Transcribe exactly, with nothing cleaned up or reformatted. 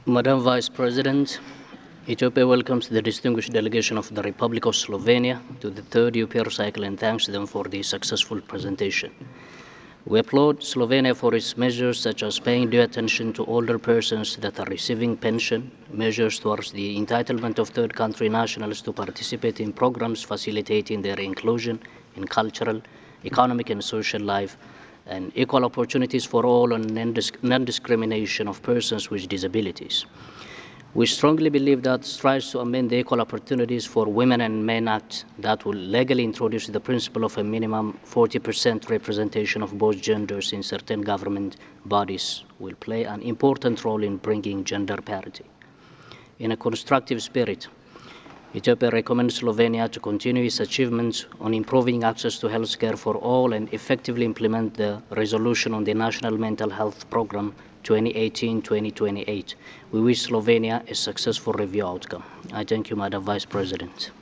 Madam Vice President, Ethiopia welcomes the distinguished delegation of the Republic of Slovenia to the third U P R cycle and thanks them for the successful presentation. We applaud Slovenia for its measures such as paying due attention to older persons that are receiving pension, measures towards the entitlement of third country nationals to participate in programs facilitating their inclusion in cultural, economic and social life, and equal opportunities for all and non-discrimination of persons with disabilities. We strongly believe that strides to amend the Equal Opportunities for Women and Men Act that will legally introduce the principle of a minimum forty percent representation of both genders in certain government bodies will play an important role in bringing gender parity. In a constructive spirit, Ethiopia recommends Slovenia to continue its achievements on improving access to health care for all and effectively implement the resolution on the National Mental Health Program twenty eighteen to twenty twenty-eight. We wish Slovenia a successful review outcome. I thank you, Madam Vice President.